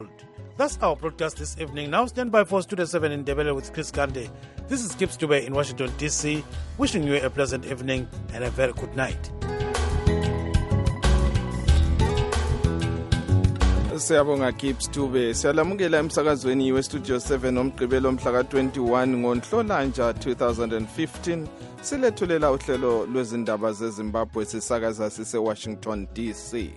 That's our broadcast this evening. Now stand by for Studio 7 in Ndebele with Chris Gande. This is Gibbs Dube in Washington, D.C., wishing you a pleasant evening and a very good night. Siyabonga Gibbs Dube. Siyalamukela emsakazweni weStudio 7 omgqibelo mhla ka-21 ngoNhlolanja 2015. Silethulela uhlelo lwezindaba zeZimbabwe sisakaza sise-Washington, D.C.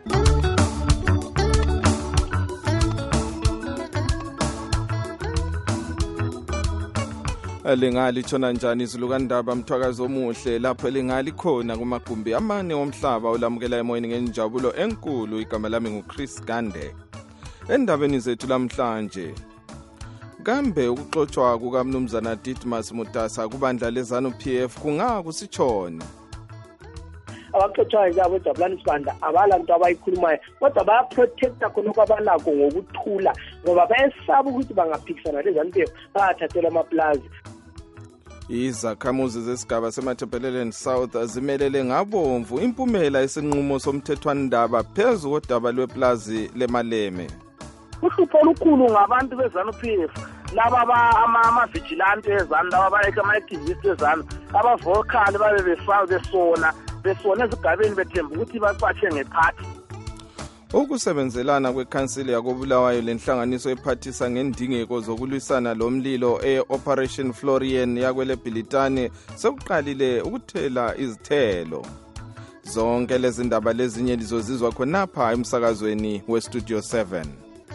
Lingali tshona njani izulukandaba mthwakazi omuhle lapho lingali khona kumagumbi amane omhlaba olamukela emoyeni ngenjabulo enkulu. Igama lami nguChris Gande. Endabeni zethu lamhlanje, kambe ukuxoxwa kukaMnumzana Didymus Mutasa kubandla leZANU-PF kungakusitshoni? Abaxoxwayo nje abojabulani sibanda abalanto abayikhulumayo kodwa bayaprotecta khona kwabalakho ngokuthula ngoba bayesaba ukuthi bangaphikisana leZANU-PF bayathathela amaplazi. Izakhamuzi zesigaba seMatabeleland South zimelele ngabomvu impumela yesinqumo somthethwandaba phezu kodaba lweplazi leMaleme. Uhlupho olukhulu ngabantu beZANU-PF laba ama-vigilante eZANU laba ama-activist eZANU abavokali babe besona ezigabeni bethemba ukuthi baqashe ngephathi. Ukusebenzelana kwekhansili yakobulawayo lenhlanganiso ephathisa ngendingeko zokulwisana lomlilo e-Operation Florian yakwele Bhilitane sekuqalile ukuthela izithelo. Zonke lezi ndaba lezinye lizozizwa khonapha emsakazweni weStudio 7.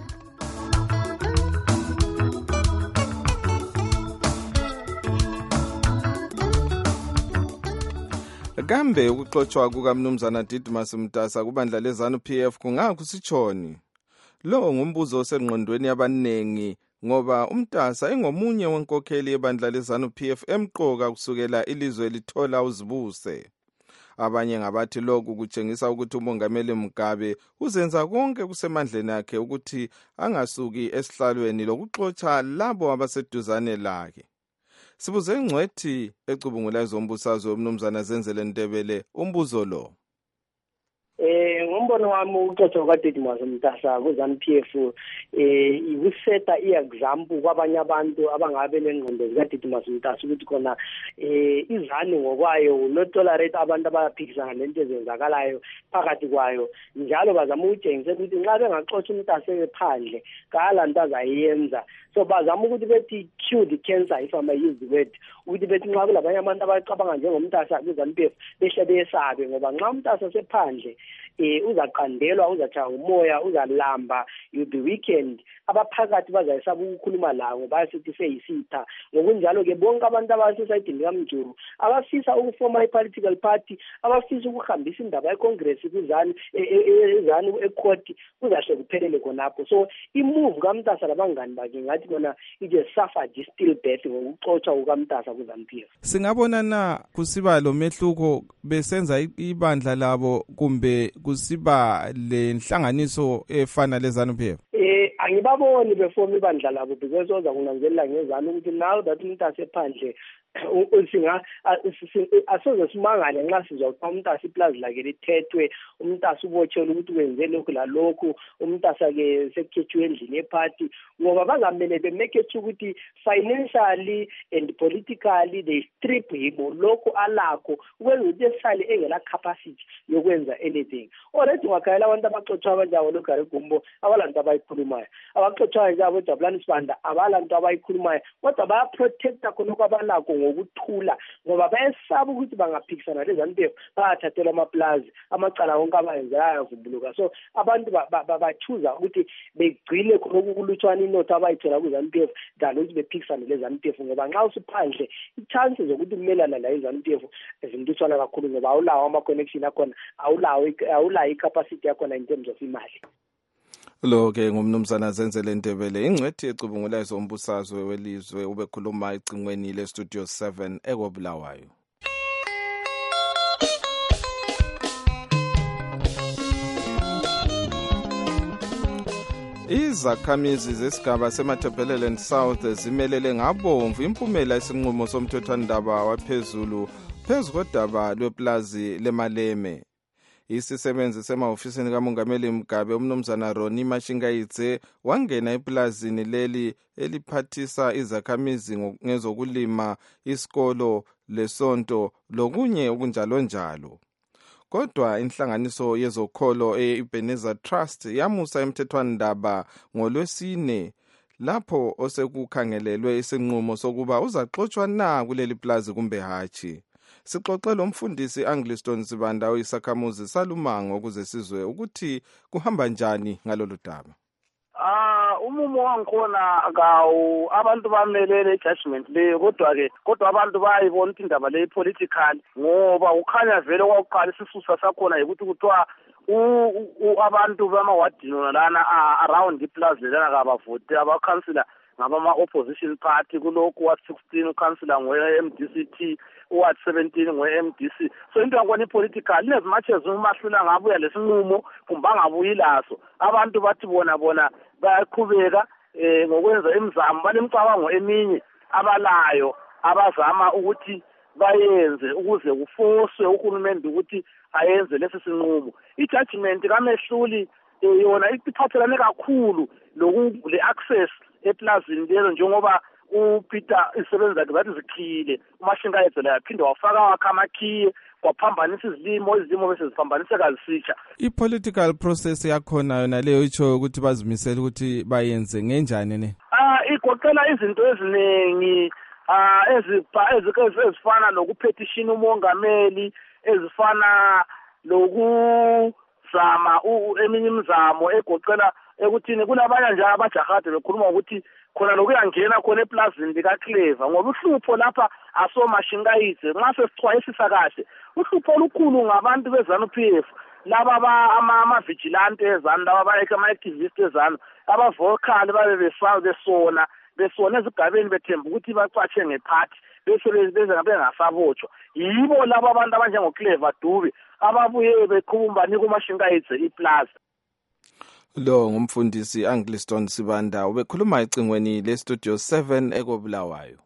Kambe ukuxoxwa kukaMnumzana Didymus Mutasa kubandla leZANU-PF kungakusitshoni? Lo ngumbuzo osengqondweni yabanengi ngoba uMtasa engomunye wenkokheli yebandla leZANU-PF emqoka kusukela ilizwe lithola uzibuse. Abanye ngabathi lokhu kutshengisa ukuthi uMongameli Mugabe uzenza konke kusemandleni akhe ukuthi angasuki esihlalweni lokuxoxa labo abaseduzane lakhe. Sibuze ingcwethi ecubungula izombusazwe uMnumzana Zenzele Ndebele umbuzo lo. Ngombono wami ukuxoxa kwaDidymus Mutasa kuZANU-PF ikuseta i-example kwabanye abantu abangabe nengqondo zikaDidymus Mutasa ukuthi khona iZANU ngokwayo unotolerate abantu abaphikisana lento ezenzakalayo phakathi kwayo, njalo bazama ukutshengisa ukuthi nxa bengaxoxa uMutasa ephandle kalanto azayenza. So bazama ukuthi bethi cure the cancer, if I may use the word, ukuthi bethi nxa kulabanye abantu abacabanga njengomtasa kuZANU-PF behle besabe ngoba nxa uMtasa sephandle uzaqandelwa, uzatshaya umoya, uzalamba, you'll be weekend. Abaphakathi bazayisaba ukukhuluma lawo bayasithi seyisitha. Ngokunjalo ke bonke abantu abasesayidini kaMjuru abafisa ukufoma i-political party, abafisa ukuhambisa indaba yeCongress kuZANU ecourt kuzahle kuphelele khonapho. So imove kaMtasa labangani bakhe ngathi bona ije suffered still death ngokuxoxa kukaMtasa kuZANU-PF. Singabona na kusiba lo mehluko besenza ibandla labo kumbe kusiba le nhlanganiso efana leZANU-PF? Angibaboni befoma ibandla labo because oza kunanzelela ngezanu ukuthi now that uMtasa ephandle asoze simangale nxa sizwa ukuthi uMtasa iplazi lakhe lithethwe, uMtasa ubotshelwe ukuthi wenze lokhu lalokhu, uMtasa ke sekhethiwe endlini ephathi, ngoba bangamele bemake sure ukuthi financially and politically they strip him lokhu alakho ukwenza ukuthi esale engela capacity yokwenza anything. Already wakhayela abantu abaxoxwa abanjalo loGary Gumbo abalanto abayikhulumayo, abaxoxwayo nje abojabulani sibanda abalanto abayikhulumayo kodwa bayaprotecta khona kwabalakho ngokuthula ngoba bayesaba ukuthi bangaphikisana leZANU-PF bayathathela amaplazi, amacala wonke abayenzayo ayavumbuluka. So abantu bachuza ukuthi begcine khona ukulutshwana inotho abayithola kuZANU-PF than ukuthi bephikisane leZANU-PF ngoba nxa usiphandle i-chances zokuthi kumelana la iZANU-PF ezintutshwana kakhulu ngoba awulawo ama-connection akhona, awulayo i-capacity yakhona in terms of imali. Lo ke ngumnumzana Zenzele Ndebele ingcwethi ecubungula izombusazwe welizwe ubekhuluma icingweni leStudio 7 ekobulawayo. Izakhamizi zesigaba seMatabeleland South zimelele ngabomvu impumela yesinqumo somthethwandaba waphezulu phezu kodaba lweplazi leMaleme. Isisebenzi semahofisini kaMongameli Mugabe umnumzana Ronnie Mashingayitse wangena eplazini leli eliphathisa izakhamizi ngezokulima, isikolo, lesonto lokunye okunjalo njalo. Kodwa inhlanganiso yezokholo eBenezer Trust yamusa emthethwandaba ngoLwesine lapho osekukhangelelwe isinqumo sokuba uzaxoxwa na kuleli plaza kumbe hatshi. Sixoxela umfundisi Angliston Sibanda oyisakhamuzi salumango ukuze sizwe ukuthi kuhamba njani ngalolu daba. Umumo wangikhona akawu abantu bamelele judgment leyo kodwa abantu bayibona indaba le political ngoba ukhanya vele kwakuqala isisusa sakhona ukuthi kuthiwa abantu bamawadino lana around iplaza lana kabavote abakhansila ngabama opposition party kulokhu wa 16 ukansila ngwe-MDCT uward 17 ngwe-MDC. So into yakhona ipolitical inezimatches umahlula ngabuya lesinqumo kumbe angabuyi laso. Abantu bathi bona bayaqhubeka ngokwenza imizamo banemcabango eminye abalayo abazama ukuthi bayenze ukuze kufoswe uhulumende ukuthi ayenze lesi sinqumo. I-judgment kamehluli yona iphathelane kakhulu le access eplazini lelo njengoba uPeter isebenzi zakhe zathi zikhile uMashingayitse la yaphinde wafaka wakhe amakhiye kwaphambanisa izilimo bese ziphambaniseka zisitsha. I-political process yakhona yona leyo itsho ukuthi bazimisela ukuthi bayenze ngenjani ne? Igoqela izinto eziningi ezifana lokupetition umongameli, ezifana lokuzama eminye imizamo egoqela ekuthini kulabanye nje abajahade bekhuluma ukuthi khona lokuyangena khona eplazini likaClever ngoba uhlupho lapha asoMashingayitse nxa sesixwayisisa kahle uhlupho olukhulu ngabantu beZANU-PF laba ama-vigilante ezanu laba ama-activist ezanu aba-vocal babe besona ezigabeni bethemba ukuthi bacatshe ngephathi bese bengasabotshwa. Yibo laba abantu abanjengoClever Dube ababuye bekhumba kuMashingayitse iplaza. Lo ngumfundisi Angliston Sibanda ubekhuluma ecingweni leStudio 7 ekobulawayo.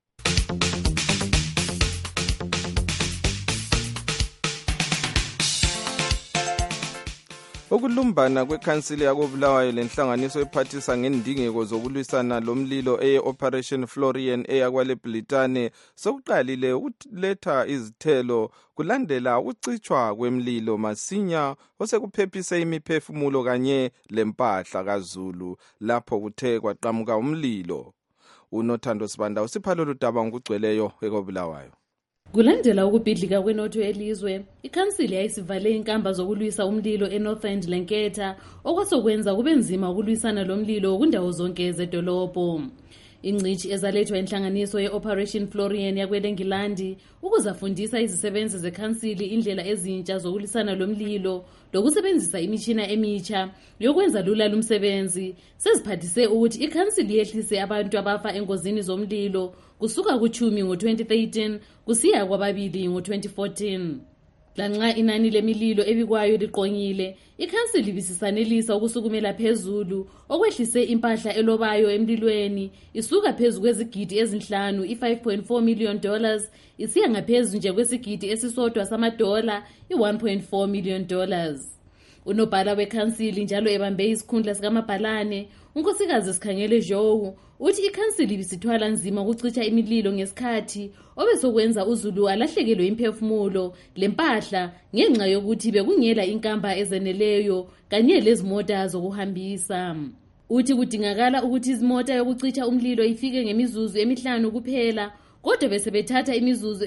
Ukulumbana kwekhansili yakobulawayo lenhlanganiso ephathisa ngendingeko zokulwisana lomlilo Operation Florian eyakwaleBlitane sokuqalile ukuletha izithelo kulandela ukucitshwa kwemlilo masinya osekuphephise imiphefumulo kanye lempahla kaZulu lapho kuthe kwaqhamuka umlilo. uNothando Sibanda usipha lolu daba ngokugcweleyo ekobulawayo. Kulandela ukubhidlika kwenotho elizwe, ikhansili yayisivale inkamba zokulwisa umlilo eNorth End leNketha okwasokwenza kube nzima ukulwisana lomlilo kundawo zonke ezedolobho. Ingcithi ezalethwa inhlanganiso yeOperation Florian yakwelengilandi ukuzafundisa izisebenzi zekhansili indlela ezintsha zokulwisana lomlilo lokusebenzisa imitshina emitsha yokwenza lula lumsebenzi seziphathise ukuthi ikhansili yehlise abantu abafa engozini zomlilo kusuka ku10 ngo-2013 kusiya kwababili ngo-2014. Lanxa inani lemililo ebikwayo liqongile, ikhansili bisisanelisa ukusukumela phezulu okwehlise impahla elobayo emlilweni isuka phezulu kwezigidi ezinhlanu $5.4 million isiya ngaphezulu nje kwesigidi esisodwa $1 $1.4 million. Unobhala wekhansili njalo ebambe isikhundla sikamabhalane unkosikazi Sikhangele Jowu uthi ikhansili bisithwala nzima ukucitsha imililo ngesikhathi obesokwenza uZulu alahlekelwe imphefumulo lempahla ngenxa yokuthi bekungela inkamba ezeneleyo kanye lezimota zokuhambisa. Uthi kudingakala ukuthi izimota yokucitsha umlilo ifike ngemizuzu emihlanu kuphela kodwa bese bethatha imizuzu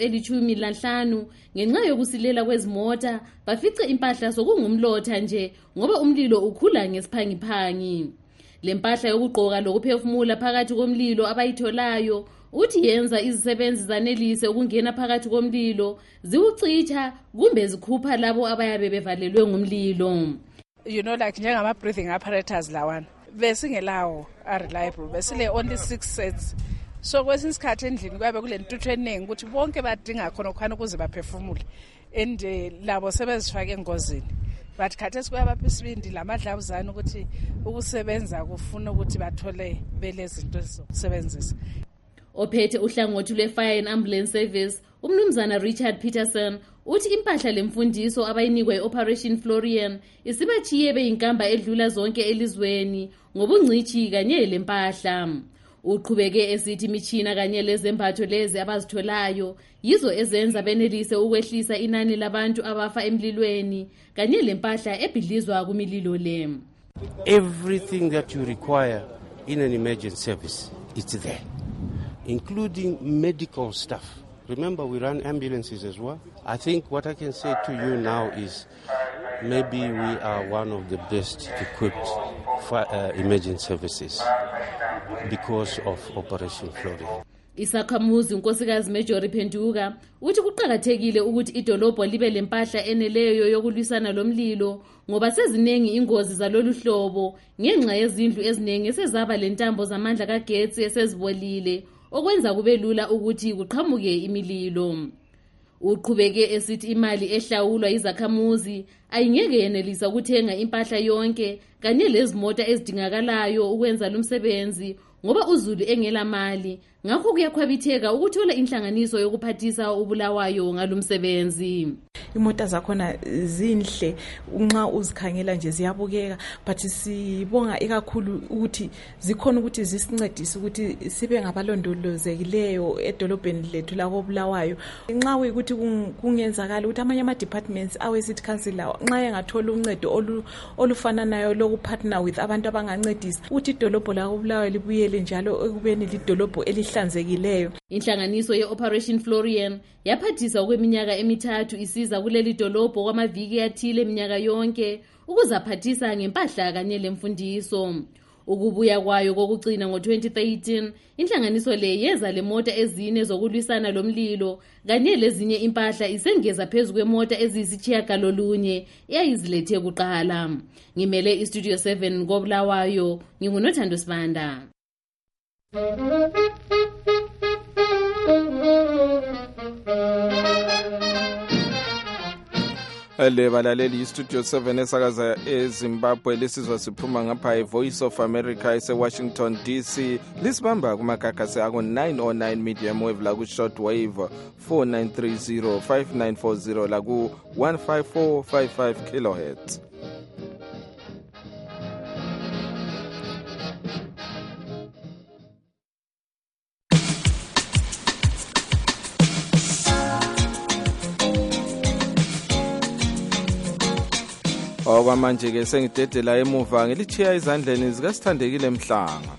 eli15 ngenxa yokusilela kwezimota bafice impahla sokungumlotha nje ngoba umlilo ukhula ngesiphangiphangi. Lempahla yokugqoka lokuphefumula phakathi komlilo abayitholayo uthi yenza izisebenzi zanelise ukungena phakathi komlilo ziwucitha kumbe zikhupha labo abayabe bevalelwe ngumlilo. Like njengama breathing apparatus lawana besingelawo reliable besile only 6 sets. So kwesinye isikhathi endlini kuyabe kule ntuthu eningi ukuthi bonke badinga khona khona ukuze baphefumule and labo sebezifake engozini. But khathesi kuyabapha isibindi lamadlabuzana ukuthi ukusebenza kufuna ukuthi bathole belezinto zokusebenzisa. Ophethe uhlangothi lwe-Fire and Ambulance Service umnumzana Richard Peterson uthi impahla lemfundiso abayinikwa i-Operation Florian isibachiye beyinkamba edlula zonke elizweni ngobungcithi kanye lempahla. Uqhubeke esithi imitshina kanye lezembatho lezi abazitholayo yizo ezenza benelise ukwehlisa inani labantu abafa emlilweni kanye lempahla ebhidlizwa kumililo le. Everything that you require in an emergency service, it's there, including medical stuff. Remember, we run ambulances as well. I think what I can say to you now is maybe we are one of the best equipped for emergency services because of Operation Florian. Isakhamuzi unkosikazi Majori Phenduka uthi kuqhakathekile ukuthi idolobho libe lempahla eneleyo yokulwisana lomlilo ngoba sezinengi ingozi zalolu hlobo ngenxa yezindlu ezinengi esezaba lentambo zamandla kagetsi esezibolile okwenza kube lula ukuthi kuqhamuke imililo. Uqhubeke esithi imali ehlawulwa izakhamuzi ayingeke yenelisa ukuthenga impahla yonke kanye lezimota ezidingakalayo ukwenza lumsebenzi ngoba uzulu engela mali, ngakho kuyakhwabitheka ukuthola inhlanganiso yokuphathisa ubulawayo ngalumsebenzi. Imota zakhona zinhle nxa uzikhangela nje ziyabukeka, but sibonga ikakhulu ukuthi zikhona ukuthi zisincedise ukuthi sibe ngabalondolozekileyo edolobheni lethu lakobulawayo. Nxa uyikuthi kungenzakala ukuthi amanye ama-departments awe-city council nxa engathola uncedo olufananayo lokupartner with abantu abangancedisa ukuthi idolobho lakobulawayo libuyele njalo ekubeni lidolobho elihlanzekileyo. Inhlanganiso ye-Operation Florian yaphathisa okweminyaka emithathu isiza kuleli dolobho kwamaviki athile iminyaka yonke ukuzaphathisa ngempahla kanye lemfundiso. Ukubuya kwayo kokugcina ngo-2013 inhlanganiso le yeza lemota ezine zokulwisana lomlilo kanye lezinye impahla isengeza phezu kwemota eziyisitshiyagalolunye eyayizilethe kuqala. Ngimele iStudio 7 koBulawayo, nginguNothando Sibanda. Le balaleli iStudio 7 esakaza eZimbabwe lesizwa siphuma ngapha eVoice of America eseWashington DC lisibamba kumagagasi ako 909 medium wave la ku short wave 4930 5940 la ku 15455 kilohertz. Okwamanje ke sengidedela emuva ngilichiya izandleni zikaSithandekile Mhlanga.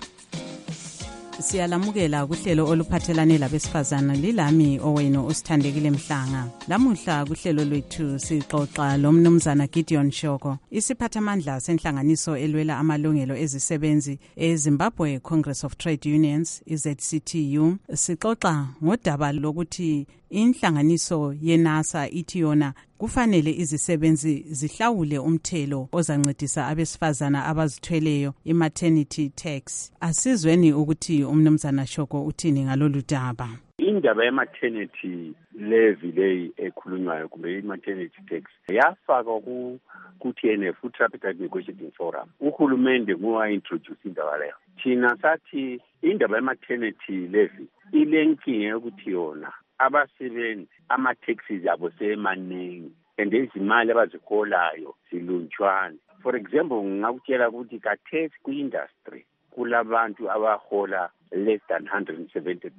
Siyalamukela kuhlelo oluphathelane labesifazana lilami owenu uSithandekile Mhlanga. Lamuhla kuhlelo lwethu sixoxa lomnumzana Gideon Shoko, isiphathamandla senhlanganiso elwela amalungelo ezisebenzi eZimbabwe Congress of Trade Unions ZCTU. Sixoxa ngodaba lokuthi inhlanganiso yeNASA ithi yona kufanele izisebenzi zihlawule umthelo ozancedisa abesifazana abazithweleyo i-maternity tax. Asizweni ukuthi umnumzana Shoko uthini ngalolu daba. Indaba ye-maternity levy leyi ekhulunywayo kumbe i-maternity tax yafakwa ku-TNF, ku-Tripartite Negotiating Forum. Uhulumende nguwa-introduce indaba leyo. Thina sathi indaba ye-maternity levy ilenkinga yokuthi yona abasebenzi ama-taxes abo semaningi and izimali abaziholayo ziluntshwana. For example, ngakutshela ukuthi kathesi ku-industry kulabantu abahola less than $170.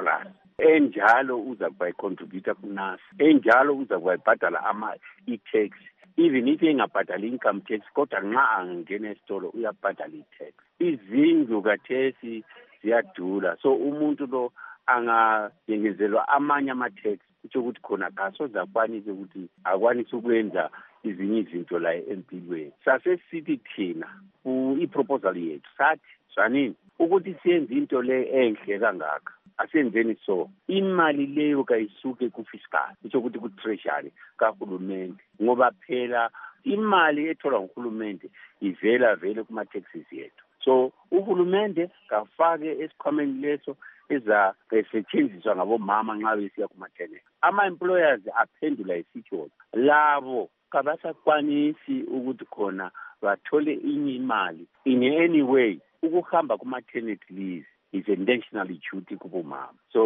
Enjalo uzakuba contributor kuNASA, enjalo uzakuba ibhadala i-tax. Even if engabhadali income tax, kodwa nxa angena esitolo uyabhadala i-tax. Izindlu kathesi ziyadula, so umuntu lo angayengezelwa amanye ama-tax kutsho ukuthi khona kasoze akwanise ukuthi akwanise ukwenza izinye izinto la empilweni. Sasesithi thina i-proposal yethu sathi swanini ukuthi siyenze into le enhle kangaka, asenzeni so imali leyo kayisuke ku-fiscal, kutsho ukuthi ku-treasury kahulumende, ngoba phela imali etholwa nguhulumende ivela vele kuma-taxes yethu. So uhulumende kafake esikhwameni leso ezasetshenziswa ngabomama nxa besiya kumaternity. Ama-employers aphendula isityholo labo kabasakwanisi ukuthi khona bathole inye imali. In any way ukuhamba ku-maternity leave is a national duty kubomama. So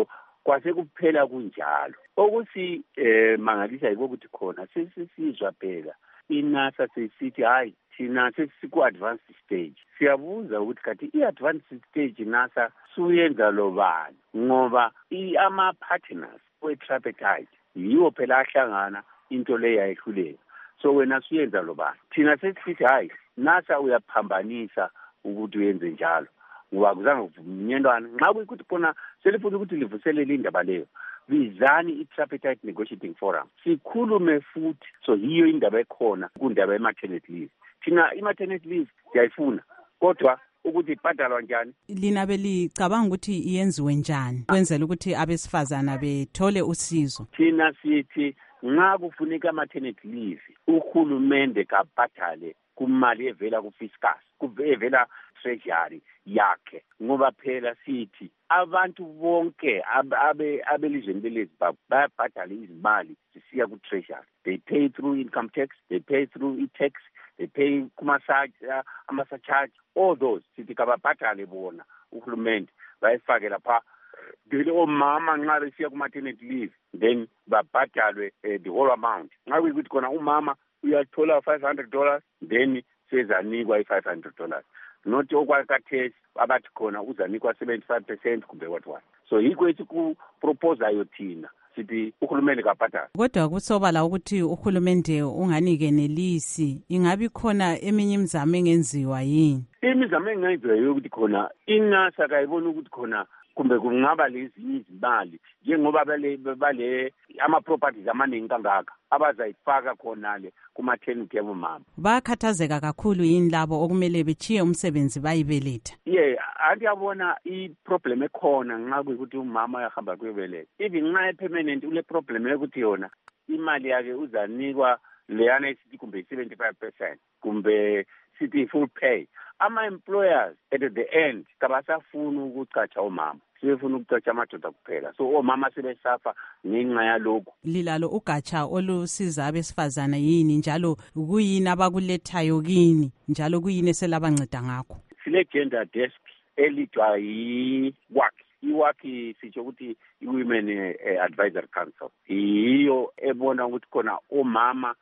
kwase kuphela kunjalo. Okuthi mangalisa yikokuthi khona sesizwa phela iNASA sesithi hayi thina sesiku-advanced stage. Siyabuza ukuthi kathi i-advanced stage NASA suyenza lo bani ngoba ama-partners we-tripartite yiwo phela ahlangana into leyo yayihluleka. So wena suyenza lo bani. Thina sesithi hayi NASA uyaphambanisa ukuthi uyenze njalo ngoba kuzange kuvunyelwana. Nxa kuyikuthi khona selifuna ukuthi livuselele indaba leyo, bizani i-tripartite negotiating forum sikhulume futhi. So yiyo indaba ekhona kundaba ye-maternity leave. Thina i-maternity leave siyayifuna kodwa ukuthi ibhadalwa njani. Lina belicabanga ukuthi iyenziwe njani kwenzela ukuthi abesifazana bethole usizo? Thina sithi nxa kufuneka ama-maternity leave uhulumende kabhadale kumali evela ku-fiscus, evela treasury yakhe, ngoba phela sithi abantu bonke abelizweni lelizwe bayabhadala izimali zisiya ku-treasury. They pay through income tax, they pay through e-tax, they pay ama-surcharge, all those sithi kababhadale bona uhulumende bayifake lapha. Then omama nxa besiya ku-maternity leave then babhadalwe the whole amount. Nxa kuyikuthi khona umama uyathola $500 then sezanikwa i-$500, not okwakhathesi abathi khona uzanikwa 75% kumbe what. So yikho esikuproposayo thina sithi uhulumende kabhadala. Kodwa kusobala ukuthi uhulumende unganikenelisi, ingabi khona eminye imizamo engenziwa yini? Imizamo engenziwa yokuthi khona iNASA kayibona ukuthi khona kumbe kungaba lezi izimali njengoba bale ama-properties amaningi kangaka abazayifaka khonale ku-maternity yabomama. Bakhathazeka kakhulu yini labo okumele bechiye umsebenzi bayibeletha? Anti yabona i-problem ekhona nxa kuyikuthi umama uyahamba kuyobeletha. Even nxa e-permanent ule problem yokuthi yona imali yakhe uzanikwa leyana esithi kumbe 75% kumbe sithi full pay. Ama-employers at the end kabasafuna ukucatsha omama, sebefuna ukucatsha amadoda kuphela. So omama sebesafa ngenxa yalokho. Lilalo ugatsha olusiza abesifazana yini njalo kuyini abakulethayo kini njalo kuyini eselabanceda ngakho? Sile gender desk elidwa yi-WAC. I-WAC sitsho ukuthi i-Women Advisory Council. Yiyo ebona ukuthi khona omama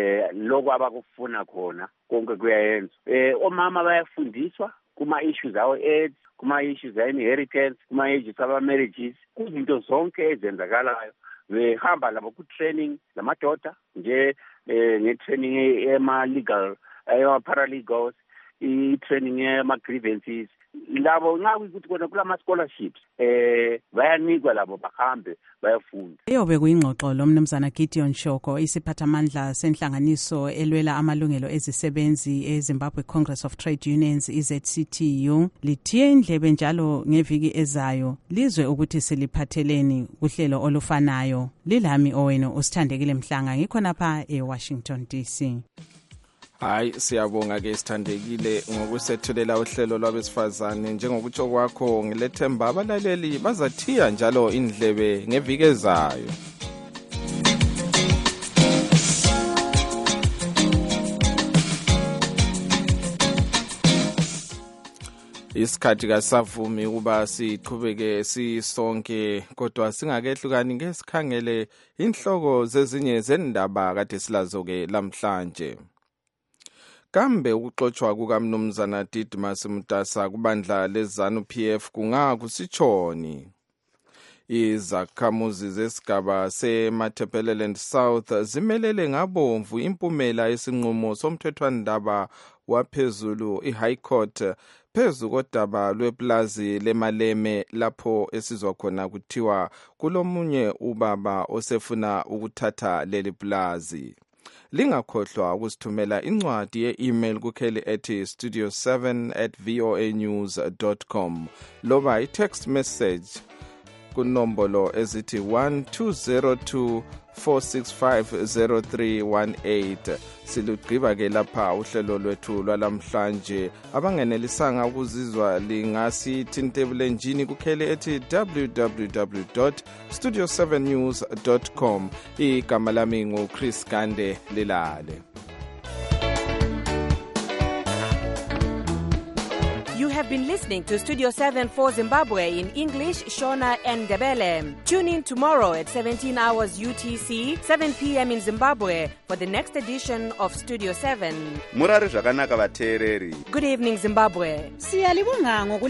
lokho abakufuna khona konke kuyayenza. Omama bayafundiswa kuma-issues awo AIDS, kuma-issues a-inheritance, kuma-issues aba-marriages, kuzinto zonke ezenzakalayo. Behamba labo ku-training lamadoda nge-training ema-legal, ema-paralegals, i-training ema-grievances. Labo nxa kuyikuthi kona kulama-scholarships bayanikwa labo bahambe bayafunda. Eyobe kuyingxoxo lo Mnumzana Gideon Shoko, isiphathamandla senhlanganiso elwela amalungelo ezisebenzi eZimbabwe Congress of Trade Unions ZCTU. Lithiye indlebe njalo ngeviki ezayo lizwe ukuthi siliphatheleni kuhlelo olufanayo. Lilami owenu uSithandekile Mhlanga ngikhonapha eWashington DC. Hayi siyabonga ke Sithandekile ngokusethulela uhlelo lwabesifazane. Njengokutsho kwakho ngilethemba abalaleli bazathiya njalo indlebe ngeviki ezayo. Isikhathi kasavumi ukuba siqhubeke sisonke kodwa singakehlukani ngesikhangele inhloko zezinye zendaba kade silazo ke lamhlanje. Kambe ukuxoxwa kukaMnumzana Didymus Mdasa kubandla leZANU-PF kungakusitshoni? Izakhamuzi zesigaba seMatabeleland South zimelele ngabomvu impumela yesinqumo somthethwandaba waphezulu iHigh Court phezu kodaba lweplazi leMaleme lapho esizwa khona kuthiwa kulomunye ubaba osefuna ukuthatha leli plazi. Lingakhohlwa ukusithumela incwadi ye-email kukheli ethi studio7@voanews.com loba i-text message kunombolo ezithi 1202-465-0318. Silugqiba ke lapha uhlelo lwethu lwalamhlanje. Abangenelisanga ukuzizwa lingasithintebule njini kukheli ethi www.studio7news.com. Igama lami nguChris Gande Lilale. You have been listening to Studio 7 for Zimbabwe in English, Shona and Ndebele. Tune in tomorrow at 17 hours UTC, 7 p.m. in Zimbabwe for the next edition of Studio 7. Murari zvakanaka vateereri. Good evening, Zimbabwe.